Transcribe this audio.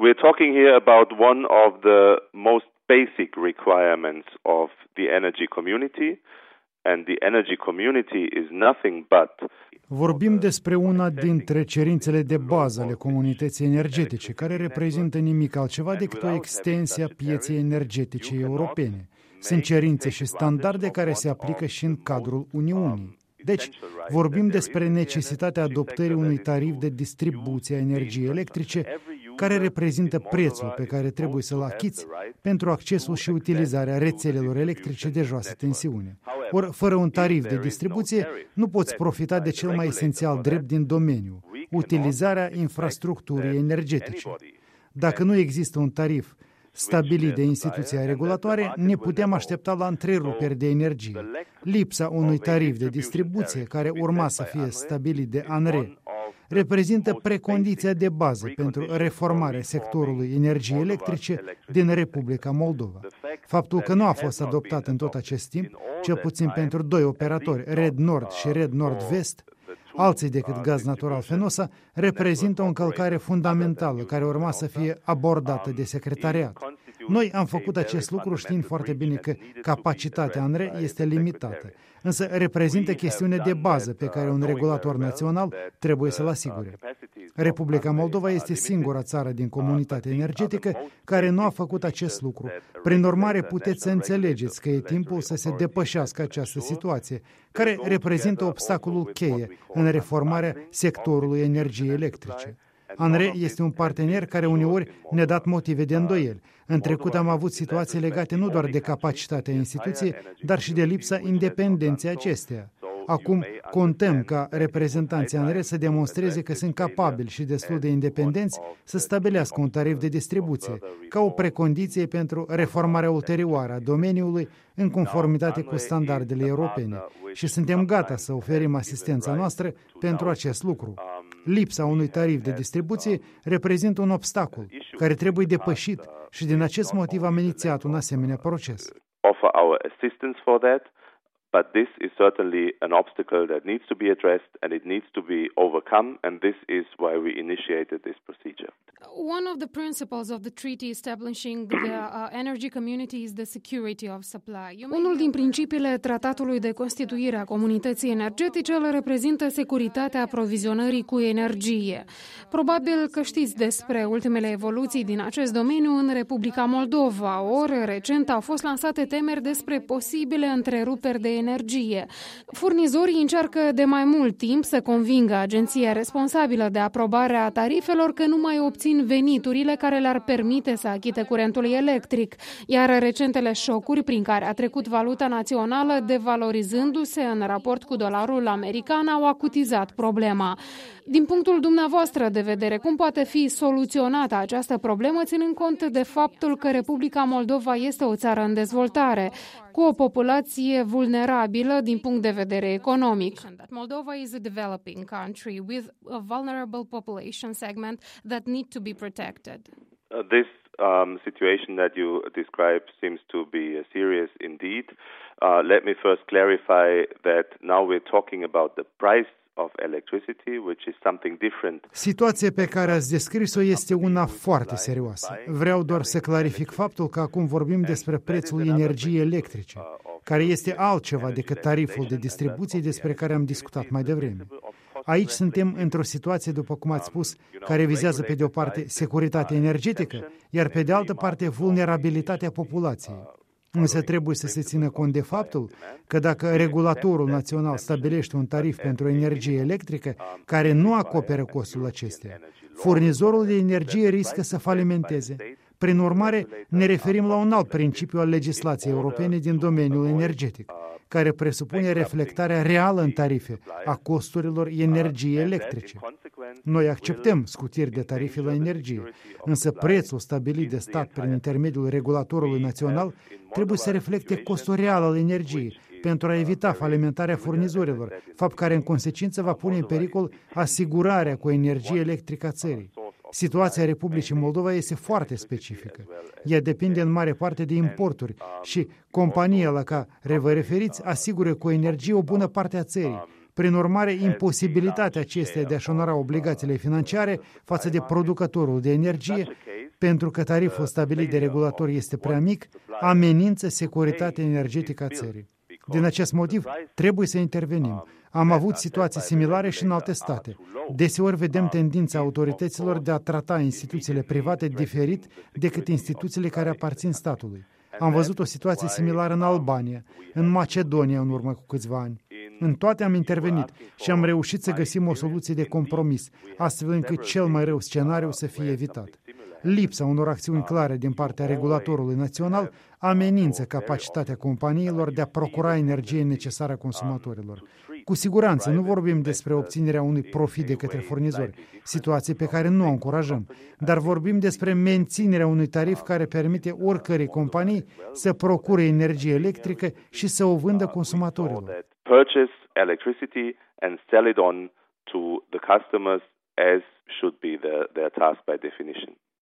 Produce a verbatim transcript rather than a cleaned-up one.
we're talking here about one of the most basic requirements of the energy community, and the energy community is nothing but. Vorbim despre una dintre cerințele de bază ale comunității energetice, care reprezintă nimic altceva decât o extensie a pieței energetice europene. Sunt cerințe și standarde care se aplică și în cadrul Uniunii. Deci, vorbim despre necesitatea adoptării unui tarif de distribuție a energiei electrice care reprezintă prețul pe care trebuie să-l achiți pentru accesul și utilizarea rețelelor electrice de joasă tensiune. Ori, fără un tarif de distribuție, nu poți profita de cel mai esențial drept din domeniu, utilizarea infrastructurii energetice. Dacă nu există un tarif stabilit de instituția regulatoare, ne putem aștepta la întreruperi de energie. Lipsa unui tarif de distribuție, care urma să fie stabilit de ANRE, reprezintă precondiția de bază pentru reformarea sectorului energiei electrice din Republica Moldova. Faptul că nu a fost adoptat în tot acest timp, cel puțin pentru doi operatori, Red Nord și Red Nord-Vest, alții decât Gaz Natural Fenosa, reprezintă o încălcare fundamentală care urma să fie abordată de secretariat. Noi am făcut acest lucru știind foarte bine că capacitatea ANRE este limitată, însă reprezintă chestiune de bază pe care un regulator național trebuie să-l asigure. Republica Moldova este singura țară din comunitatea energetică care nu a făcut acest lucru. Prin urmare, puteți să înțelegeți că e timpul să se depășească această situație, care reprezintă obstacolul cheie în reformarea sectorului energiei electrice. ANRE este un partener care uneori ne-a dat motive de îndoieli. În trecut am avut situații legate nu doar de capacitatea instituției, dar și de lipsa independenței acesteia. Acum contăm ca reprezentanții ANRE să demonstreze că sunt capabili și destul de independenți să stabilească un tarif de distribuție, ca o precondiție pentru reformarea ulterioară a domeniului în conformitate cu standardele europene. Și suntem gata să oferim asistența noastră pentru acest lucru. Lipsa unui tarif de distribuție reprezintă un obstacol care trebuie depășit și din acest motiv am inițiat un asemenea proces. But this is certainly an obstacle that needs to be addressed and it needs to be overcome, and this is why we initiated this procedure. One of the principles of the treaty establishing the uh, energy community is the security of supply. Unul din principiile tratatului de constituire a comunității energetice îl reprezintă securitatea aprovizionării cu energie. Probabil că știți despre ultimele evoluții din acest domeniu în Republica Moldova, ori recent au fost lansate temeri despre posibile întreruperi de energie. Furnizorii încearcă de mai mult timp să convingă agenția responsabilă de aprobare a tarifelor că nu mai obțin veniturile care le-ar permite să achite curentul electric, iar recentele șocuri prin care a trecut valuta națională, devalorizându-se în raport cu dolarul american, au acutizat problema. Din punctul dumneavoastră de vedere, cum poate fi soluționată această problemă, ținând cont de faptul că Republica Moldova este o țară în dezvoltare, cu o populație vulnerabilă din punct de vedere economic? Moldova is a developing country with a vulnerable population segment that need to be protected. Uh, this um, situation that you describe seems to be uh, serious indeed. Uh, let me first clarify that now we're talking about the price of electricity, which is something different. Situația pe care ați descris-o este una foarte serioasă. Vreau doar să clarific faptul că acum vorbim despre prețul energiei electrice, care este altceva decât tariful de distribuție despre care am discutat mai devreme. Aici suntem într-o situație, după cum ați spus, care vizează pe de o parte securitatea energetică, iar pe de altă parte vulnerabilitatea populației. Însă trebuie să se țină cont de faptul că dacă regulatorul național stabilește un tarif pentru energie electrică care nu acoperă costul acesteia, furnizorul de energie riscă să falimenteze. Prin urmare, ne referim la un alt principiu al legislației europene din domeniul energetic, care presupune reflectarea reală în tarife a costurilor energiei electrice. Noi acceptăm scutiri de tarife la energie, însă prețul stabilit de stat prin intermediul regulatorului național trebuie să reflecte costul real al energiei pentru a evita falimentarea furnizorilor, fapt care în consecință va pune în pericol asigurarea cu energie electrică a țării. Situația Republicii Moldova este foarte specifică. Ea depinde în mare parte de importuri și compania la care vă referiți asigură cu energie o bună parte a țării. Prin urmare, imposibilitatea acesteia de a-și onora obligațiile financiare față de producătorul de energie pentru că tariful stabilit de regulator este prea mic, amenință securitatea energetică a țării. Din acest motiv, trebuie să intervenim. Am avut situații similare și în alte state. Deseori vedem tendința autorităților de a trata instituțiile private diferit decât instituțiile care aparțin statului. Am văzut o situație similară în Albania, în Macedonia în urmă cu câțiva ani. În toate am intervenit și am reușit să găsim o soluție de compromis, astfel încât cel mai rău scenariu să fie evitat. Lipsa unor acțiuni clare din partea regulatorului național amenință capacitatea companiilor de a procura energie necesară consumatorilor. Cu siguranță nu vorbim despre obținerea unui profit de către furnizori, situație pe care nu o încurajăm, dar vorbim despre menținerea unui tarif care permite oricărei companii să procure energie electrică și să o vândă consumatorilor. Purchase electricity and sell it on to the customers as should be their, their task by definition.